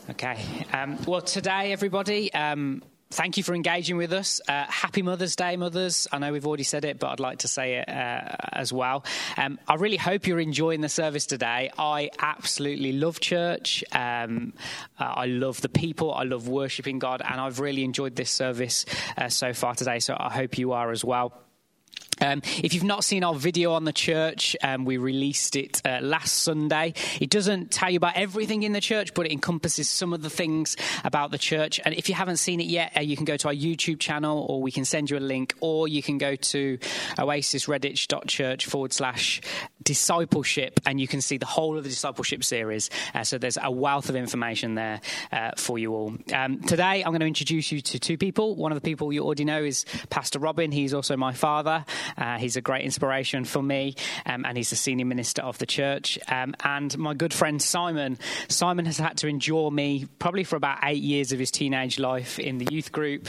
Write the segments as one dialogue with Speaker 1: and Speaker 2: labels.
Speaker 1: Okay. Well, today, everybody, thank you for engaging with us. Happy Mother's Day, mothers. I know we've already said it, but I'd like to say it as well. I really hope you're enjoying the service today. I absolutely love church. I love the people. I love worshiping God, and I've really enjoyed this service so far today, so I hope you are as well. If you've not seen our video on the church, we released it last Sunday. It doesn't tell you about everything in the church, but it encompasses some of the things about the church. And if you haven't seen it yet, you can go to our YouTube channel, or we can send you a link, or you can go to oasisredditch.church/discipleship, and you can see the whole of the discipleship series. So there's a wealth of information there for you all. Today, I'm going to introduce you to two people. One of the people you already know is Pastor Robin. He's also my father. He's a great inspiration for me, and he's the senior minister of the church. And my good friend Simon. Simon has had to endure me probably for about 8 years of his teenage life in the youth group.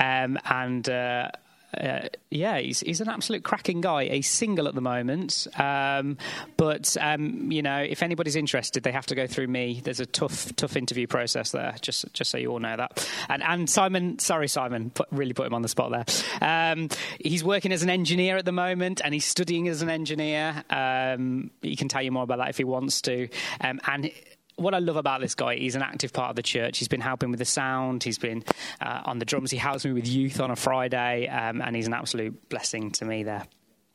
Speaker 1: He's an absolute cracking guy. He's single at the moment, but if anybody's interested, they have to go through me. There's a tough interview process there. Just so you all know that. And Simon, really put him on the spot there. He's working as an engineer at the moment, and he's studying as an engineer. He can tell you more about that if he wants to. What I love about this guy, he's an active part of the church. He's been helping with the sound. He's been on the drums. He helps me with youth on a Friday, and he's an absolute blessing to me there.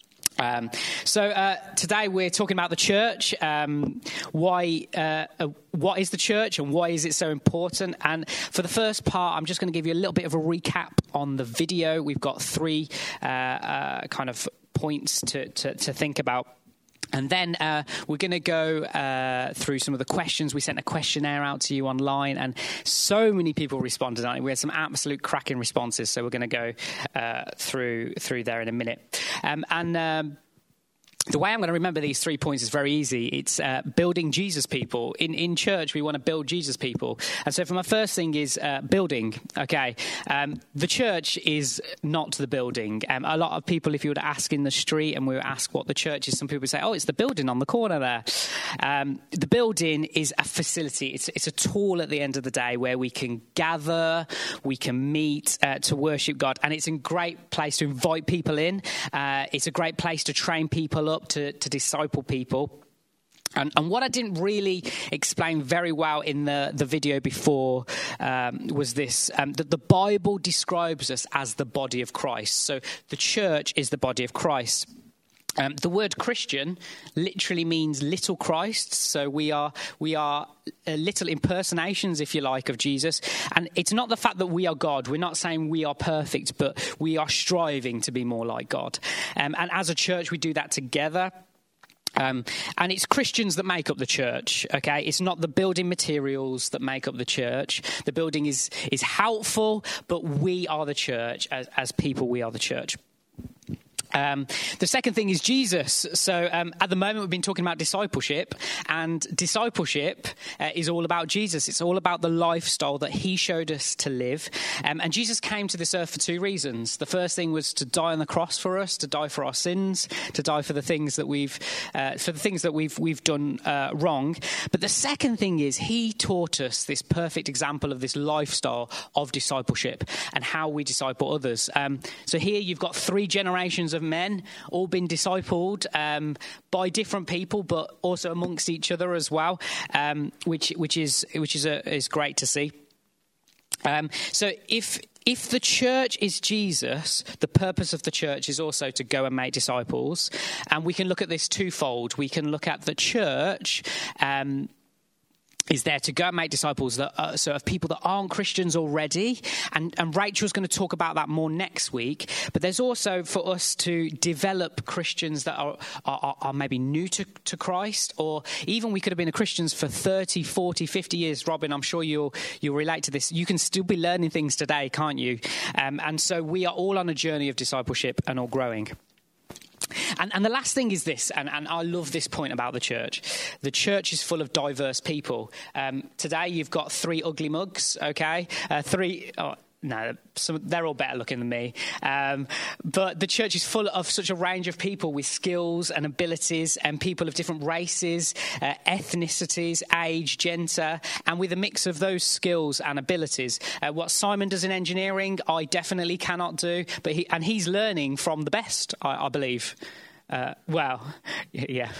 Speaker 1: So today we're talking about the church. What is the church, and why is it so important? And for the first part, I'm just going to give you a little bit of a recap on the video. We've got three kind of points to think about. And then we're going to go through some of the questions. We sent a questionnaire out to you online, and so many people responded on it. We had some absolute cracking responses, so we're going to go through there in a minute. The way I'm going to remember these 3 points is very easy. It's building Jesus people. In church, we want to build Jesus people. And so for my first thing is building. Okay. The church is not the building. A lot of people, if you were to ask in the street and we were asked what the church is, some people would say, oh, it's the building on the corner there. The building is a facility. It's a tool at the end of the day where we can gather, we can meet to worship God. And it's a great place to invite people in. It's a great place to train people up, to disciple people. And what I didn't really explain very well in the video before was this, that the Bible describes us as the body of Christ. So the church is the body of Christ. The word Christian literally means little Christ. So we are little impersonations, if you like, of Jesus. And it's not the fact that we are God. We're not saying we are perfect, but we are striving to be more like God. And as a church, we do that together. And it's Christians that make up the church, okay? It's not the building materials that make up the church. The building is helpful, but we are the church. As people, we are the church. The second thing is Jesus. So at the moment, we've been talking about discipleship, and discipleship is all about Jesus. It's all about the lifestyle that he showed us to live. And Jesus came to this earth for two reasons. The first thing was to die on the cross for us, to die for our sins, to die for the things that we've done wrong. But the second thing is he taught us this perfect example of this lifestyle of discipleship and how we disciple others. So here you've got 3 generations of men, all been discipled by different people, but also amongst each other as well, which is great to see. So if the church is Jesus, the purpose of the church is also to go and make disciples, and we can look at this twofold. We can look at the church. Is there to go and make disciples of people that aren't Christians already. And Rachel's going to talk about that more next week. But there's also for us to develop Christians that are maybe new to Christ, or even we could have been Christians for 30, 40, 50 years. Robin, I'm sure you'll relate to this. You can still be learning things today, can't you? And so we are all on a journey of discipleship and all growing. And the last thing is this, and I love this point about the church. The church is full of diverse people. Today you've got 3 ugly mugs, okay? No, they're all better looking than me. But the church is full of such a range of people with skills and abilities, and people of different races, ethnicities, age, gender, and with a mix of those skills and abilities. What Simon does in engineering, I definitely cannot do, but he's learning from the best, I believe. Yeah.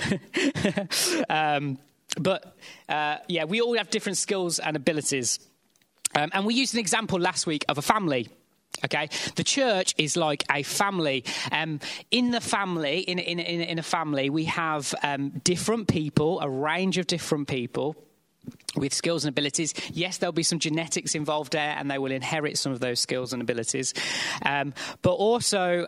Speaker 1: We all have different skills and abilities. And we used an example last week of a family. Okay, the church is like a family. In the family, in a family, we have different people, a range of different people with skills and abilities. Yes, there'll be some genetics involved there, and they will inherit some of those skills and abilities. But also,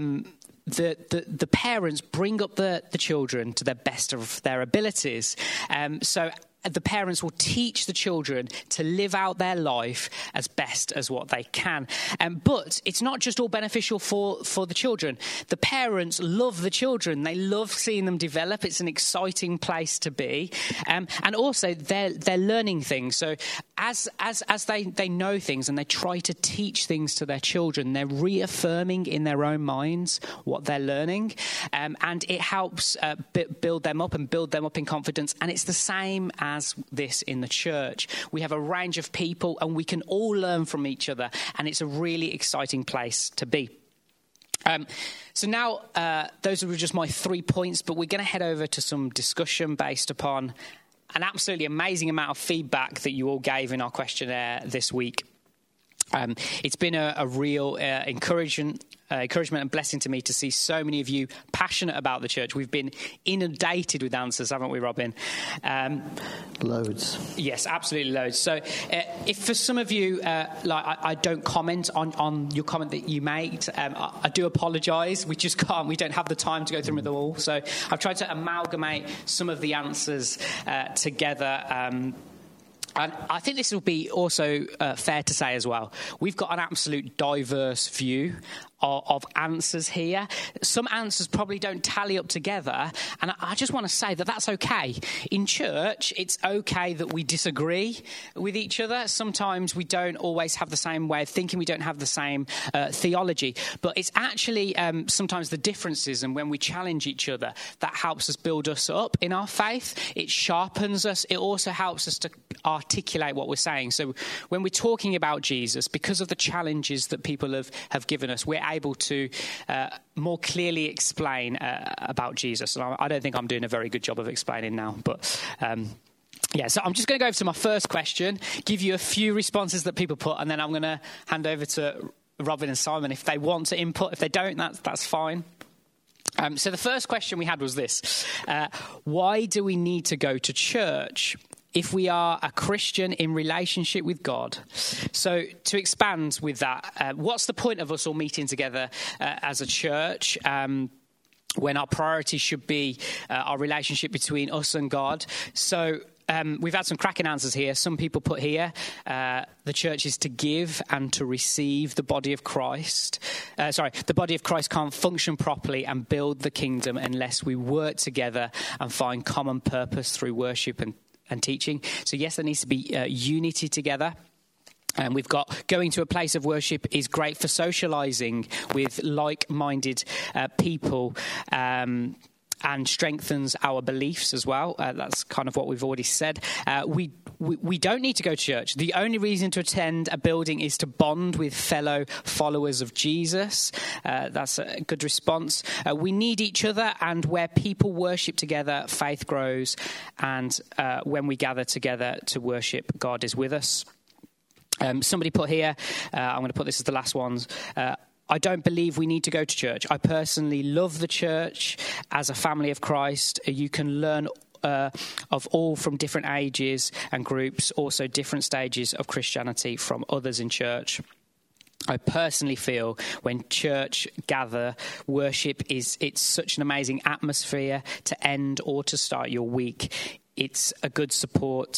Speaker 1: the parents bring up the children to the best of their abilities. So the parents will teach the children to live out their life as best as what they can. But it's not just all beneficial for the children. The parents love the children. They love seeing them develop. It's an exciting place to be. And also they're learning things. So as they know things and they try to teach things to their children, they're reaffirming in their own minds what they're learning. And it helps build them up in confidence. And it's the same as this in the church. We have a range of people and we can all learn from each other, and it's a really exciting place to be. So now those are just my 3 points, but we're going to head over to some discussion based upon an absolutely amazing amount of feedback that you all gave in our questionnaire this week. It's been a real encouragement and blessing to me to see so many of you passionate about the church. We've been inundated with answers, haven't we, Robin?
Speaker 2: Loads.
Speaker 1: Yes, absolutely loads. So if for some of you, I don't comment on your comment that you made, I do apologise. We just can't. We don't have the time to go through them all. So I've tried to amalgamate some of the answers together. And I think this will be also fair to say as well. We've got an absolute diverse view of answers here. Some answers probably don't tally up together, and I just want to say that that's okay. In church, it's okay that we disagree with each other. Sometimes we don't always have the same way of thinking. We don't have the same theology, but it's actually sometimes the differences, and when we challenge each other, that helps us build us up in our faith. It sharpens us. It also helps us to articulate what we're saying. So when we're talking about Jesus, because of the challenges that people have given us, we're able to more clearly explain about Jesus. And I don't think I'm doing a very good job of explaining now, but so I'm just going to go over to my first question, give you a few responses that people put, and then I'm going to hand over to Robin and Simon if they want to input. If they don't, that's fine. So the first question we had was this: why do we need to go to church if we are a Christian in relationship with God? So to expand with that, what's the point of us all meeting together as a church when our priority should be our relationship between us and God? So we've had some cracking answers here. Some people put here, the church is to give and to receive the body of Christ. The body of Christ can't function properly and build the kingdom unless we work together and find common purpose through worship and teaching. So yes, there needs to be unity together. And we've got going to a place of worship is great for socialising with like-minded people and strengthens our beliefs as well. That's kind of what we've already said. We don't need to go to church. The only reason to attend a building is to bond with fellow followers of Jesus. That's a good response. We need each other, and where people worship together, faith grows. And when we gather together to worship, God is with us. Somebody put here, I'm going to put this as the last ones, I don't believe we need to go to church. I personally love the church as a family of Christ. You can learn of all from different ages and groups, also different stages of Christianity from others in church. I personally feel when church gather, worship it's such an amazing atmosphere to end or to start your week. It's a good support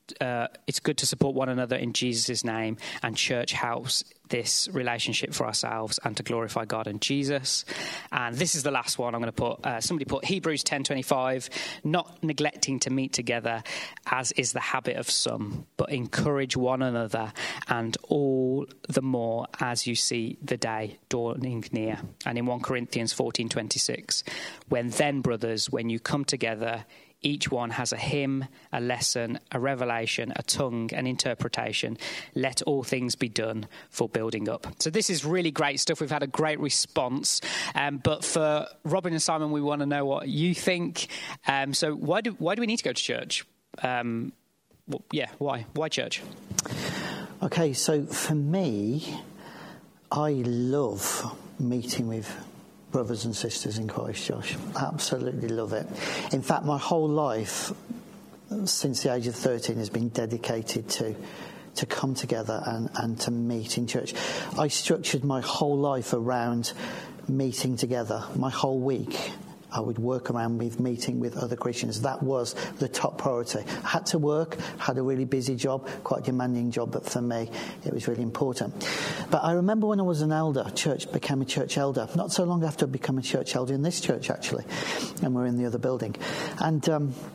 Speaker 1: it's good to support one another in Jesus' name, and church helps this relationship for ourselves and to glorify God and Jesus. And this is the last one I'm going to put. Somebody put Hebrews 10:25, not neglecting to meet together, as is the habit of some, but encourage one another, and all the more as you see the day dawning near. And in 1 Corinthians 14:26, when then, brothers, when you come together, each one has a hymn, a lesson, a revelation, a tongue, an interpretation. Let all things be done for building up. So this is really great stuff. We've had a great response. But for Robin and Simon, we want to know what you think. So why do we need to go to church? Why? Why church?
Speaker 2: Okay, so for me, I love meeting with brothers and sisters in Christ, Josh. Absolutely love it. In fact, my whole life, since the age of 13, has been dedicated to come together and to meet in church. I structured my whole life around meeting together. My whole week, I would work around with meeting with other Christians. That was the top priority. I had to work, had a really busy job, quite a demanding job, but for me, it was really important. But I remember when I was an elder, became a church elder, not so long after I became a church elder in this church, actually, and we're in the other building. And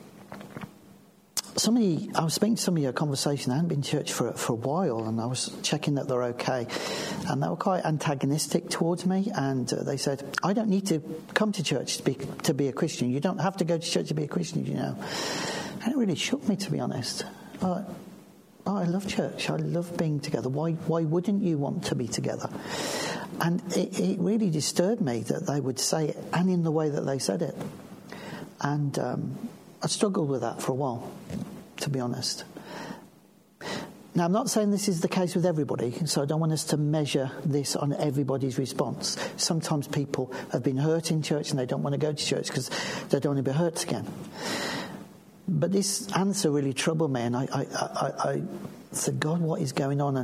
Speaker 2: I was speaking to somebody, a conversation. I hadn't been to church for a while, and I was checking that they're okay. And they were quite antagonistic towards me, and they said, I don't need to come to church to be a Christian. You don't have to go to church to be a Christian, you know. And it really shook me, to be honest. I love church. I love being together. Why wouldn't you want to be together? And it really disturbed me that they would say it, and in the way that they said it. And I struggled with that for a while, to be honest. Now, I'm not saying this is the case with everybody, so I don't want us to measure this on everybody's response. Sometimes people have been hurt in church and they don't want to go to church because they don't want to be hurt again. But this answer really troubled me, and I said, God, what is going on? And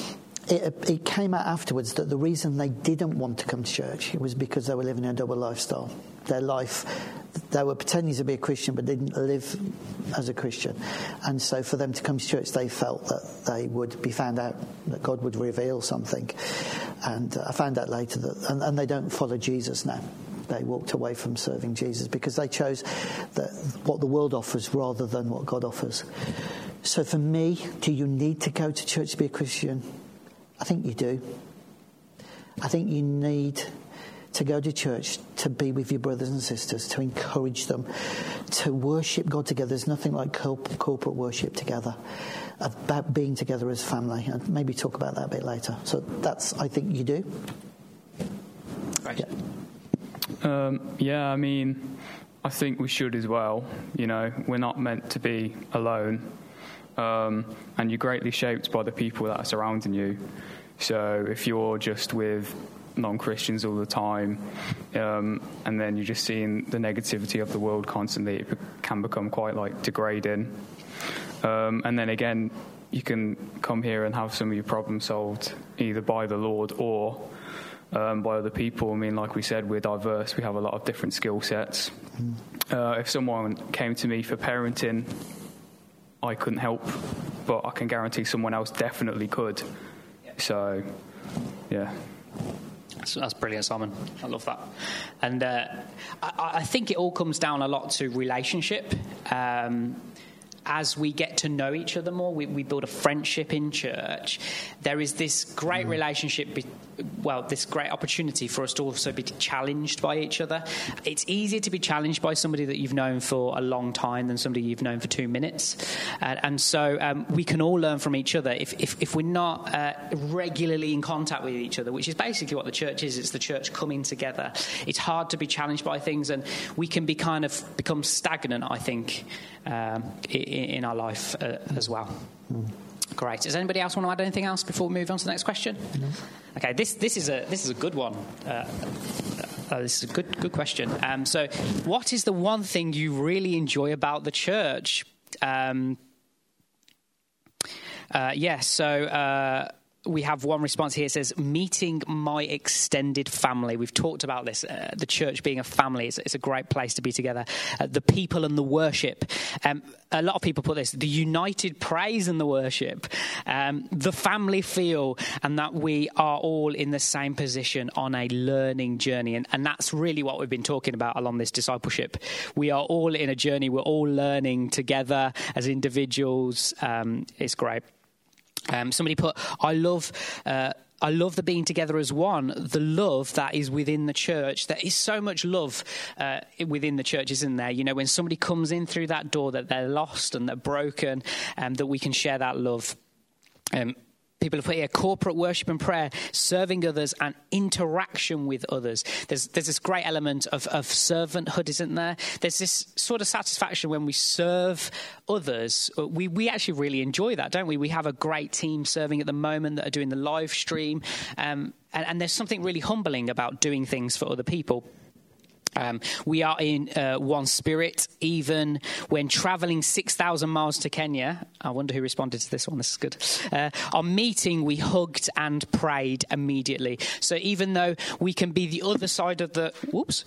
Speaker 2: it came out afterwards that the reason they didn't want to come to church was because they were living a double lifestyle. Their life, they were pretending to be a Christian but didn't live as a Christian. And so for them to come to church, they felt that they would be found out, that God would reveal something. And I found out later that, and they don't follow Jesus now. They walked away from serving Jesus because they chose what the world offers rather than what God offers. So for me, do you need to go to church to be a Christian? I think you do. I think you need to go to church to be with your brothers and sisters, to encourage them, to worship God together. There's nothing like corporate worship together, about being together as family. And maybe talk about that a bit later. So I think you do.
Speaker 1: Right.
Speaker 3: Yeah, I mean, I think we should as well. You know, we're not meant to be alone. And you're greatly shaped by the people that are surrounding you. So if you're just with non-Christians all the time, and then you're just seeing the negativity of the world constantly, it can become quite like degrading. And then again, you can come here and have some of your problems solved either by the Lord or by other people. I mean, like we said, we're diverse. We have a lot of different skill sets. If someone came to me for parenting, I couldn't help, but I can guarantee someone else definitely could. So, yeah.
Speaker 1: That's brilliant, Simon. I love that. And I think it all comes down a lot to relationship. As we get to know each other more, we build a friendship in church. There is this great relationship, this great opportunity for us to also be challenged by each other. It's easier to be challenged by somebody that you've known for a long time than somebody you've known for 2 minutes. And so we can all learn from each other if we're not regularly in contact with each other, which is basically what the church is. It's the church coming together. It's hard to be challenged by things, and we can become stagnant, I think, in our life as well. Great. Does anybody else want to add anything else before we move on to the next question? No. Okay, this is a good one. This is a good question. So, what is the one thing you really enjoy about the church? we have one response here. It says, meeting my extended family. We've talked about this, the church being a family. It's a great place to be together. The people and the worship. A lot of people put this, the united praise and the worship, the family feel, and that we are all in the same position on a learning journey. And that's really what we've been talking about along this discipleship. We are all in a journey. We're all learning together as individuals. It's great. Somebody put, I love the being together as one, the love that is within the church. There is so much love within the church, isn't there? You know, when somebody comes in through that door, that they're lost and they're broken, that we can share that love. People have put here corporate worship and prayer, serving others and interaction with others. There's this great element of servanthood, isn't there? There's this sort of satisfaction when we serve others. We actually really enjoy that, don't we? We have a great team serving at the moment that are doing the live stream. And there's something really humbling about doing things for other people. We are in one spirit, even when travelling 6,000 miles to Kenya. I wonder who responded to this one. This is good. On meeting, we hugged and prayed immediately. So even though we can be the other side of the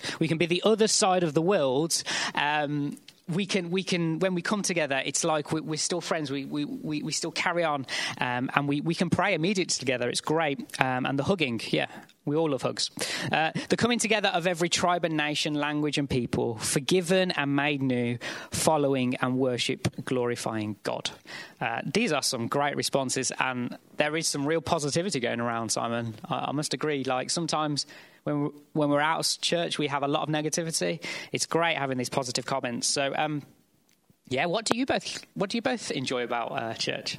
Speaker 1: world. We can when we come together, it's like we're still friends. We still carry on, and we can pray immediately together. It's great. And the hugging, yeah, we all love hugs. The coming together of every tribe and nation, language and people, forgiven and made new, following and worship, glorifying God. These are some great responses, and there is some real positivity going around, Simon. I must agree. Like sometimes when we're out of church, we have a lot of negativity. It's great having these positive comments. So, what do you both enjoy about church?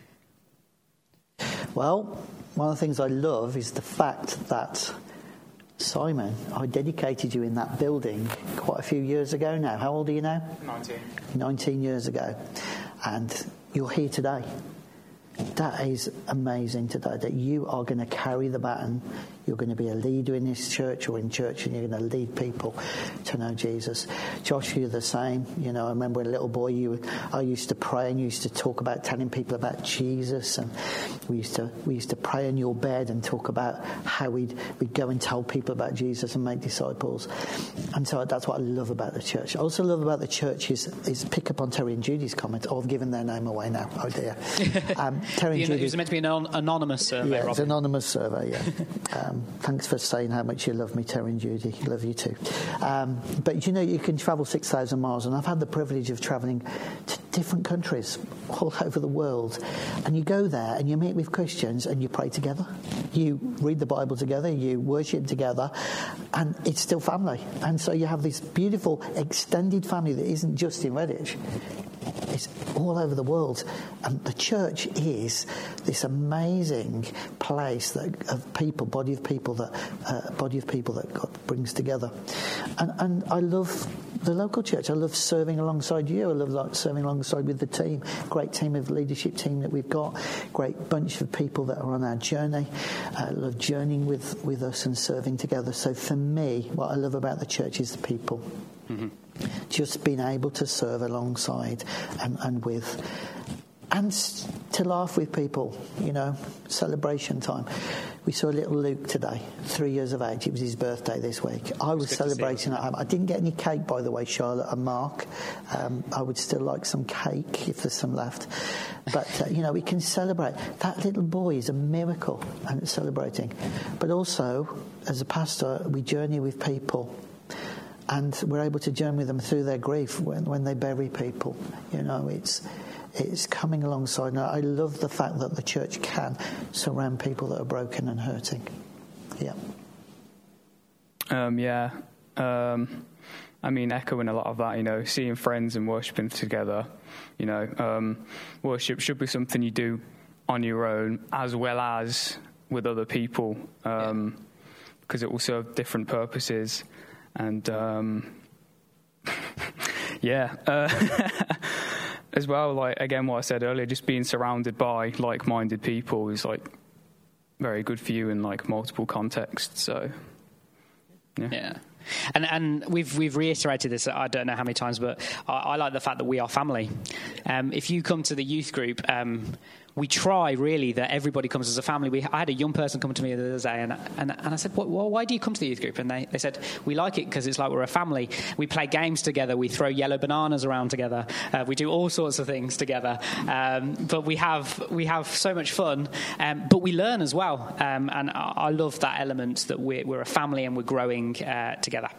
Speaker 2: Well, one of the things I love is the fact that, Simon, I dedicated you in that building quite a few years ago now. How old are you now? 19 years ago. And you're here today. That is amazing today, that you are going to carry the baton. You're going to be a leader in this church or in church, and you're going to lead people to know Jesus. Josh, you're the same. You know, I remember when a little boy, I used to pray and you used to talk about telling people about Jesus, and we used to pray in your bed and talk about how we'd go and tell people about Jesus and make disciples. And so that's what I love about the church. I also love about the church is pick up on Terry and Judy's comment. Oh, I've given their name away now. Oh dear. Terry and Judy.
Speaker 1: It was meant to be an anonymous survey.
Speaker 2: Yeah, it's an anonymous survey, yeah. Thanks for saying how much you love me, Terry and Judy. Love you too. But you know, you can travel 6,000 miles, and I've had the privilege of travelling to different countries all over the world. And you go there and you meet with Christians and you pray together. You read the Bible together, you worship together, and it's still family. And so you have this beautiful extended family that isn't just in Redditch. It's all over the world, and the church is this amazing place of people, body of people that God brings together. And I love the local church. I love serving alongside you. I love serving alongside with the team. Great team of leadership team that we've got. Great bunch of people that are on our journey. I love journeying with us and serving together. So for me, what I love about the church is the people. Mm-hmm. Just being able to serve alongside and with, and to laugh with people, you know, celebration time. We saw little Luke today, 3 years of age. It was his birthday this week. I was celebrating at home. I didn't get any cake, by the way, Charlotte and Mark. I would still like some cake if there's some left. But, you know, we can celebrate. That little boy is a miracle, and it's celebrating. But also, as a pastor, we journey with people. And we're able to journey with them through their grief when they bury people. You know, it's coming alongside. And I love the fact that the church can surround people that are broken and hurting. Yeah.
Speaker 3: I mean, echoing a lot of that, you know, seeing friends and worshipping together. You know, worship should be something you do on your own as well as with other people, because it will serve different purposes. And as well, like again, what I said earlier, just being surrounded by like-minded people is like very good for you in like multiple contexts. So, yeah.
Speaker 1: And we've reiterated this, I don't know how many times, but I like the fact that we are family. If you come to the youth group, we try really that everybody comes as a family. I had a young person come to me the other day, and I said, well, why do you come to the youth group? And they said, we like it because it's like we're a family. We play games together. We throw yellow bananas around together. We do all sorts of things together. But we have so much fun. But we learn as well. And I love that element that we're a family and we're growing together.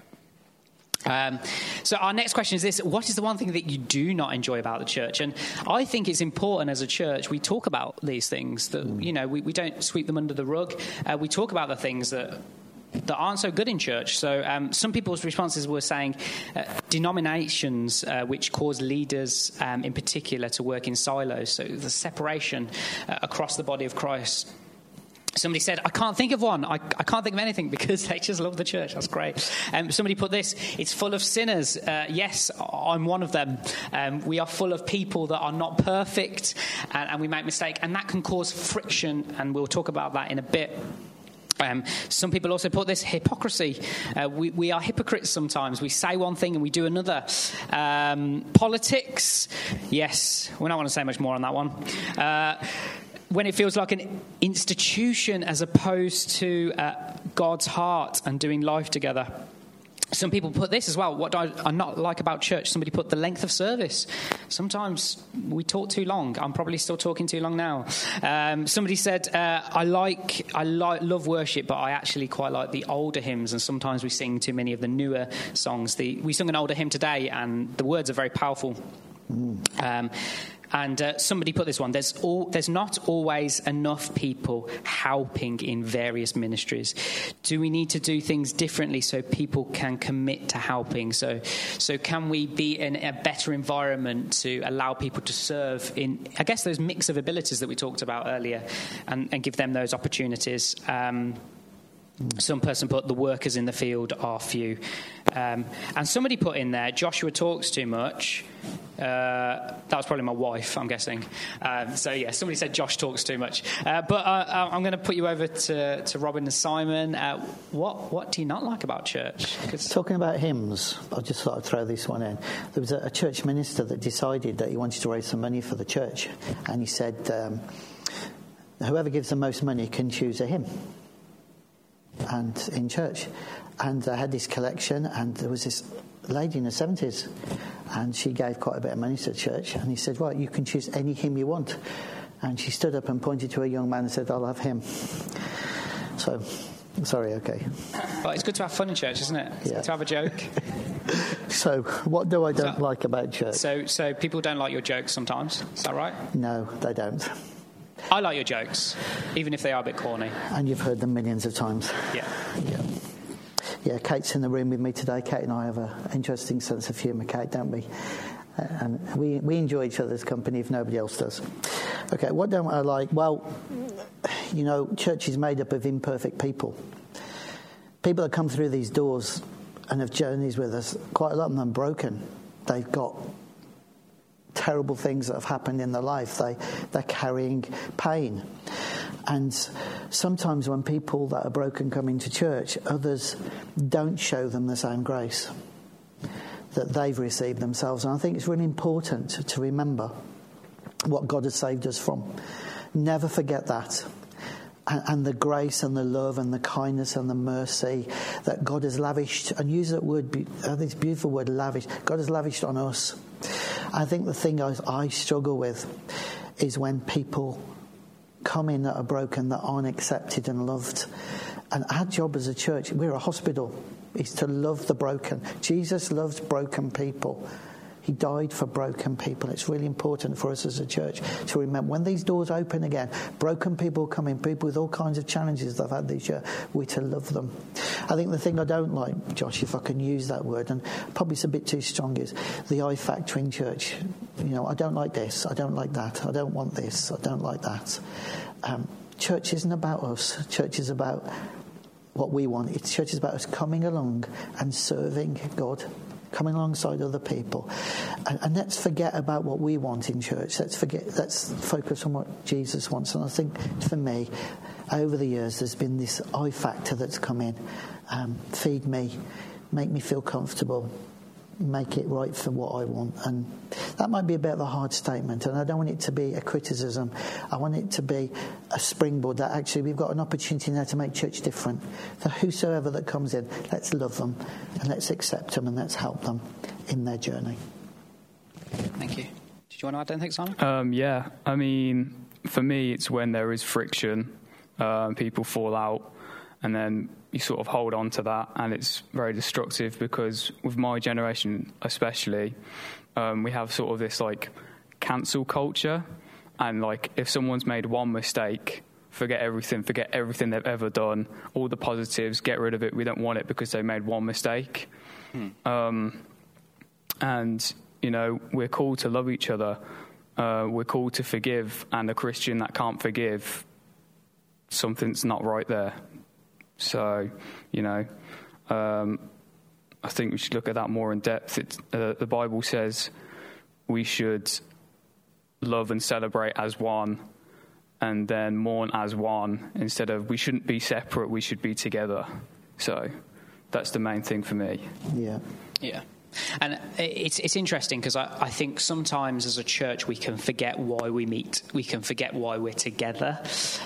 Speaker 1: So our next question is this: what is the one thing that you do not enjoy about the church? And I think it's important as a church we talk about these things, that we don't sweep them under the rug. We talk about the things that aren't so good in church. So some people's responses were saying denominations which cause leaders in particular to work in silos, so the separation across the body of Christ. Somebody said, I can't think of one. I can't think of anything because they just love the church. That's great. Somebody put this: it's full of sinners. Yes, I'm one of them. We are full of people that are not perfect and we make mistakes, and that can cause friction, and we'll talk about that in a bit. Some people also put this: hypocrisy. We are hypocrites sometimes. We say one thing and we do another. Politics. Yes, we're not going to say much more on that one. When it feels like an institution as opposed to God's heart and doing life together. Some people put this as well: what do I not like about church? Somebody put the length of service. Sometimes we talk too long. I'm probably still talking too long now. Somebody said, I love worship, but I actually quite like the older hymns, and sometimes we sing too many of the newer songs. We sung an older hymn today, and the words are very powerful. And somebody put this one: there's not always enough people helping in various ministries. Do we need to do things differently so people can commit to helping? So can we be in a better environment to allow people to serve in, I guess, those mix of abilities that we talked about earlier, and give them those opportunities? Some person put the workers in the field are few. And somebody put in there, Joshua talks too much. That was probably my wife, I'm guessing. So yeah, somebody said Josh talks too much. But I'm going to put you over to Robin and Simon. What do you not like about church?
Speaker 2: Talking about hymns, I just thought I'd throw this one in. There was a church minister that decided that he wanted to raise some money for the church. And he said, whoever gives the most money can choose a hymn. And in church, and I had this collection, and there was this lady in her 70s, and she gave quite a bit of money to the church, and he said, well, you can choose any hymn you want. And she stood up and pointed to a young man and said, I'll have him. So, sorry, okay.
Speaker 1: Well, it's good to have fun in church, isn't it? It's good to have a joke.
Speaker 2: So, what do I don't like about church?
Speaker 1: So people don't like your jokes sometimes, is that right?
Speaker 2: No, they don't.
Speaker 1: I like your jokes, even if they are a bit corny.
Speaker 2: And you've heard them millions of times. Yeah, Kate's in the room with me today. Kate and I have an interesting sense of humour, Kate, don't we? And we enjoy each other's company if nobody else does. Okay, what don't I like? Well, church is made up of imperfect people. People that come through these doors and have journeys with us, quite a lot of them are broken. They've got terrible things that have happened in their life. They're carrying pain. And sometimes when people that are broken come into church, others don't show them the same grace that they've received themselves. And I think it's really important to remember what God has saved us from. Never forget that. And the grace and the love and the kindness and the mercy that God has lavished, and use that word, this beautiful word, lavish. God has lavished on us. I think the thing I struggle with is when people come in that are broken, that aren't accepted and loved. And our job as a church, we're a hospital, is to love the broken. Jesus loves broken people. He died for broken people. It's really important for us as a church to remember when these doors open again, broken people come in, people with all kinds of challenges that I've had this year, we're to love them. I think the thing I don't like, Josh, if I can use that word, and probably it's a bit too strong, is the I factor in church. I don't like this, I don't like that, I don't want this, I don't like that. Church isn't about us. Church is about what we want. Church is about us coming along and serving God, coming alongside other people. And let's forget about what we want in church. Let's focus on what Jesus wants. And I think for me, over the years, there's been this I factor that's come in. Feed me, make me feel comfortable, make it right for what I want. And that might be a bit of a hard statement, and I don't want it to be a criticism. I want it to be a springboard that actually we've got an opportunity now to make church different. For whosoever that comes in, let's love them and let's accept them and let's help them in their journey.
Speaker 1: Thank you. Did you want to add anything, Simon?
Speaker 3: Yeah, I mean, for me, it's when there is friction, people fall out, and then you sort of hold on to that, and it's very destructive because with my generation especially, we have sort of this like cancel culture, and like if someone's made one mistake, forget everything they've ever done, all the positives, get rid of it, we don't want it because they made one mistake. And, you know, we're called to love each other, we're called to forgive, and a Christian that can't forgive, something's not right there. So, you know, I think we should look at that more in depth. The Bible says we should love and celebrate as one and then mourn as one, instead of we shouldn't be separate, we should be together. So that's the main thing for me.
Speaker 1: Yeah. And it's interesting because I think sometimes as a church we can forget why we meet. We can forget why we're together.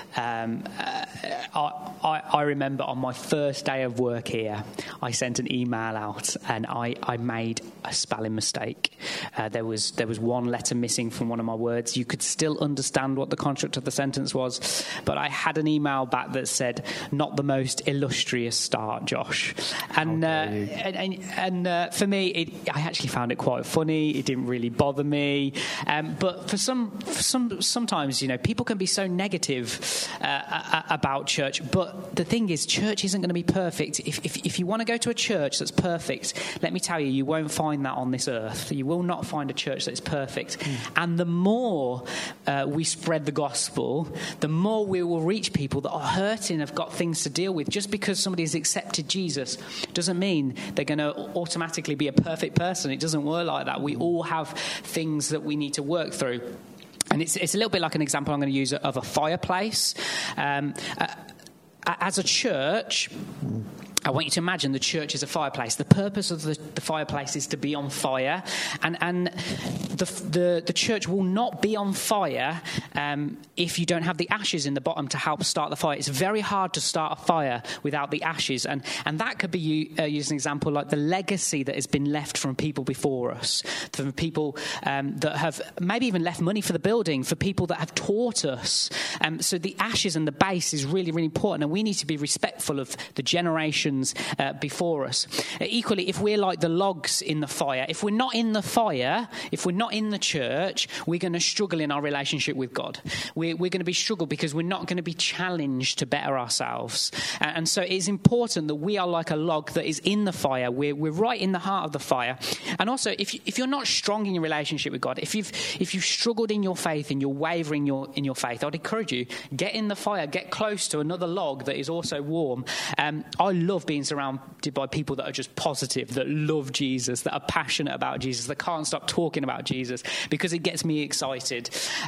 Speaker 1: I remember on my first day of work here, I sent an email out and I made a spelling mistake. There was one letter missing from one of my words. You could still understand what the construct of the sentence was, but I had an email back that said, "Not the most illustrious start, Josh." And for me, I actually found it quite funny. It didn't really bother me. But for sometimes, you know, people can be so negative about church. But the thing is, church isn't going to be perfect. If you want to go to a church that's perfect, let me tell you, you won't find that on this earth. You will not find a church that's perfect. And the more we spread the gospel, the more we will reach people that are hurting, have got things to deal with. Just because somebody has accepted Jesus doesn't mean they're going to automatically be a perfect person. It doesn't work like that. We all have things that we need to work through. And it's a little bit like an example I'm going to use of a fireplace. As a church, I want you to imagine the church is a fireplace. The purpose of the fireplace is to be on fire, and the church will not be on fire if you don't have the ashes in the bottom to help start the fire. It's very hard to start a fire without the ashes, and that could be used an example like the legacy that has been left from people before us, from people that have maybe even left money for the building, for people that have taught us. So the ashes and the base is really, really important, and we need to be respectful of the generation before us. Equally, if we're like the logs in the fire, if we're not in the fire, if we're not in the church, we're going to struggle in our relationship with God. We're going to be struggle because we're not going to be challenged to better ourselves. And so it's important that we are like a log that is in the fire. We're right in the heart of the fire. And also, if you're not strong in your relationship with God, if you've struggled in your faith and you're wavering in your faith, I'd encourage you, get in the fire, get close to another log that is also warm. I love being surrounded by people that are just positive, that love Jesus, that are passionate about Jesus, that can't stop talking about Jesus, because it gets me excited.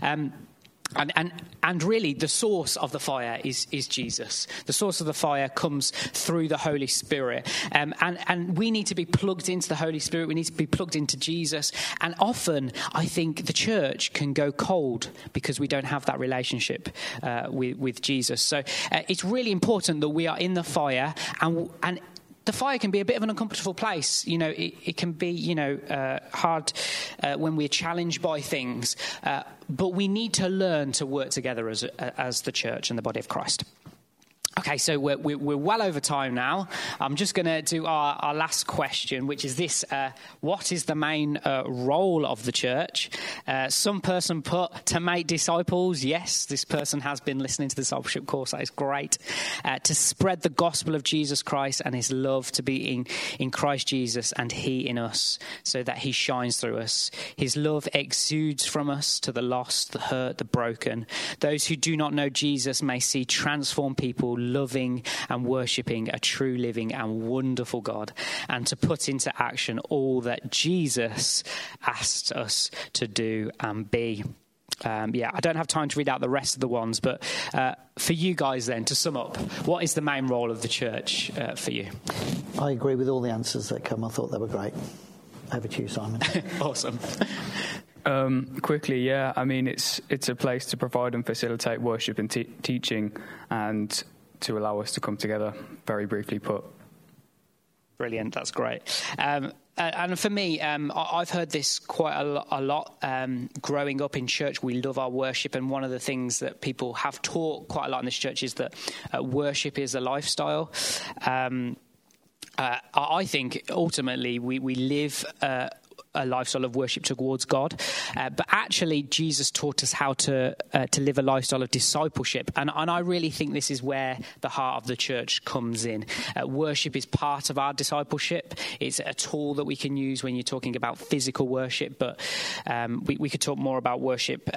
Speaker 1: And really, the source of the fire is Jesus. The source of the fire comes through the Holy Spirit. And we need to be plugged into the Holy Spirit. We need to be plugged into Jesus. And often, I think the church can go cold because we don't have that relationship with Jesus. So it's really important that we are in the fire, and the fire can be a bit of an uncomfortable place. You know, it can be, hard when we're challenged by things. But we need to learn to work together as the church and the body of Christ. Okay, so we're well over time now. I'm just going to do our last question, which is this. What is the main role of the church? Some person put to make disciples. Yes, this person has been listening to the discipleship course. That is great. To spread the gospel of Jesus Christ and his love, to be in Christ Jesus and he in us, so that he shines through us. His love exudes from us to the lost, the hurt, the broken. Those who do not know Jesus may see transformed people loving and worshipping a true, living and wonderful God, and to put into action all that Jesus asked us to do and be. I don't have time to read out the rest of the ones, but for you guys then, to sum up, what is the main role of the church for you?
Speaker 2: I agree with all the answers that come. I thought they were great. Over to you, Simon.
Speaker 1: Awesome.
Speaker 3: Quickly, yeah. I mean, it's a place to provide and facilitate worship and teaching, and to allow us to come together. Very briefly put.
Speaker 1: Brilliant. That's great. And for me, I've heard this quite a lot. Growing up in church, we love our worship, and one of the things that people have taught quite a lot in this church is that worship is a lifestyle. I think ultimately we live a lifestyle of worship towards God, but actually Jesus taught us how to live a lifestyle of discipleship, and I really think this is where the heart of the church comes in. Worship is part of our discipleship. It's a tool that we can use when you're talking about physical worship, but we could talk more about worship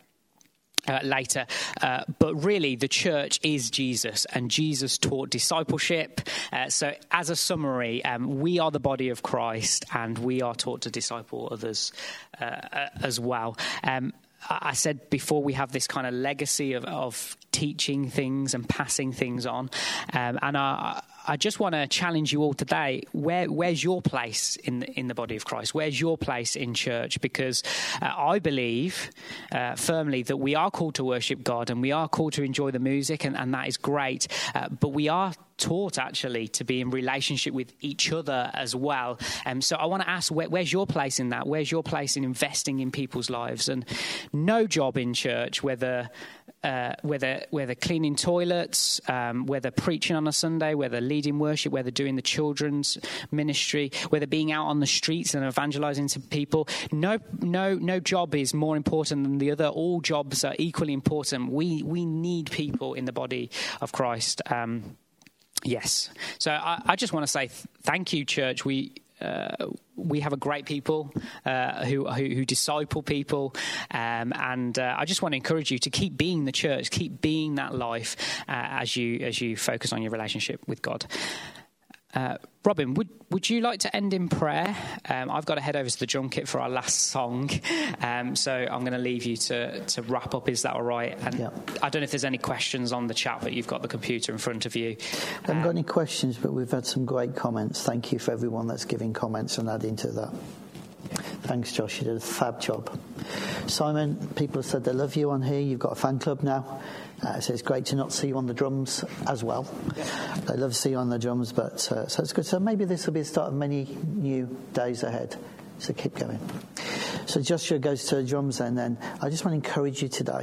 Speaker 1: later, but really the church is Jesus, and Jesus taught discipleship. So as a summary, we are the body of Christ, and we are taught to disciple others as well. I said before, we have this kind of legacy of teaching things and passing things on, and I just want to challenge you all today. Where's your place in the body of Christ? Where's your place in church? Because I believe firmly that we are called to worship God, and we are called to enjoy the music, and that is great. But we are taught actually to be in relationship with each other as well. So I want to ask, where's your place in that? Where's your place in investing in people's lives? And no job in church, whether cleaning toilets, whether preaching on a Sunday, whether leading worship, whether doing the children's ministry, whether being out on the streets and evangelizing to people, no job is more important than the other. All jobs are equally important. We need people in the body of Christ. Yes. So I just want to say thank you, church. We have a great people who disciple people, and I just want to encourage you to keep being the church, keep being that life as you focus on your relationship with God. Robin, would you like to end in prayer? I've got to head over to the drum kit for our last song, so I'm going to leave you to wrap up. Is that all right? And
Speaker 2: yeah.
Speaker 1: I don't know if there's any questions on the chat, but you've got the computer in front of you.
Speaker 2: I haven't got any questions, but we've had some great comments. Thank you for everyone that's giving comments and adding to that. Thanks, Josh. You did a fab job. Simon, people have said they love you on here. You've got a fan club now. So it's great to not see you on the drums as well. Yeah. They love to see you on the drums, but so it's good. So maybe this will be the start of many new days ahead. So keep going. So Joshua goes to the drums, and then I just want to encourage you today.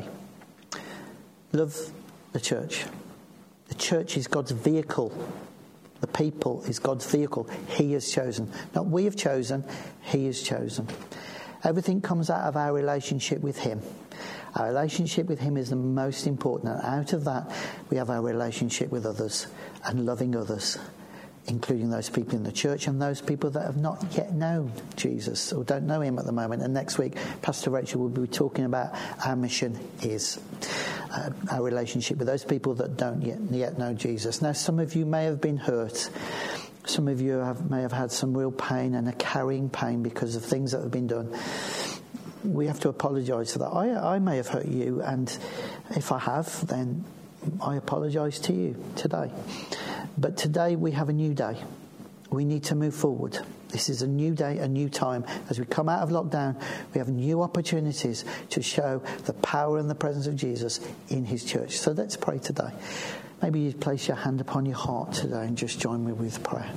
Speaker 2: Love the church. The church is God's vehicle. The people is God's vehicle. He has chosen. Not we have chosen, He has chosen. Everything comes out of our relationship with Him. Our relationship with Him is the most important. And out of that, we have our relationship with others and loving others, including those people in the church and those people that have not yet known Jesus or don't know Him at the moment. And next week, Pastor Rachel will be talking about our mission is our relationship with those people that don't yet know Jesus. Now, some of you may have been hurt. Some of you may have had some real pain and are carrying pain because of things that have been done. We have to apologise for that. I may have hurt you, and if I have, then I apologise to you today. But today we have a new day. We need to move forward. This is a new day, a new time. As we come out of lockdown, we have new opportunities to show the power and the presence of Jesus in His church. So let's pray today. Maybe you place your hand upon your heart today and just join me with prayer.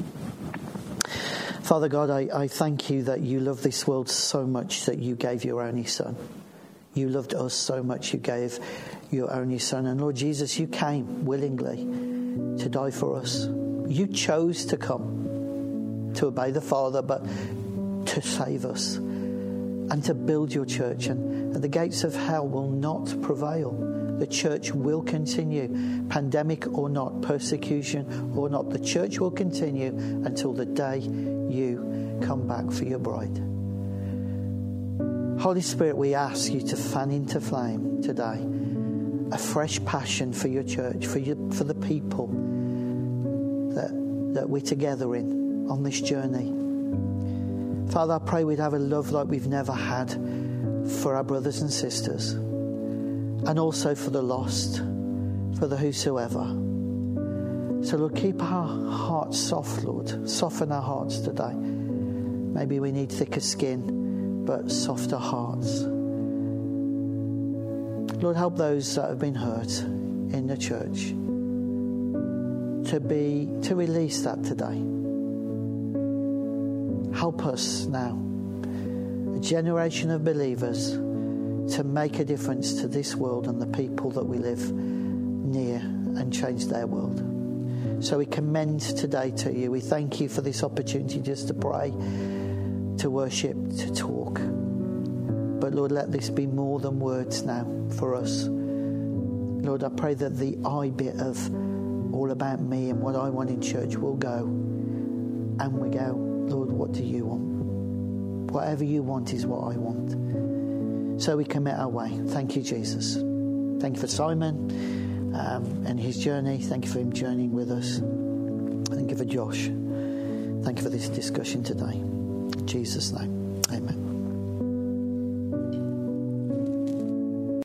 Speaker 2: Father God, I thank you that you love this world so much that you gave your only Son. You loved us so much you gave your only Son. And Lord Jesus, you came willingly to die for us. You chose to come to obey the Father, but to save us and to build your church. And the gates of hell will not prevail. The church will continue, pandemic or not, persecution or not. The church will continue until the day you come back for your bride. Holy Spirit, we ask you to fan into flame today a fresh passion for your church, for the people that we're together in on this journey. Father, I pray we'd have a love like we've never had for our brothers and sisters, and also for the lost, for the whosoever. So, Lord, keep our hearts soft, Lord. Soften our hearts today. Maybe we need thicker skin, but softer hearts. Lord, help those that have been hurt in the church to release that today. Help us now, a generation of believers, to make a difference to this world and the people that we live near and change their world. So we commend today to you. We thank you for this opportunity just to pray, to worship, to talk. But Lord, let this be more than words now for us. Lord, I pray that the I bit of all about me and what I want in church will go. And we go, Lord, what do you want? Whatever you want is what I want. So we commit our way. Thank you, Jesus. Thank you for Simon and his journey. Thank you for him journeying with us. Thank you for Josh. Thank you for this discussion today. In Jesus' name, amen.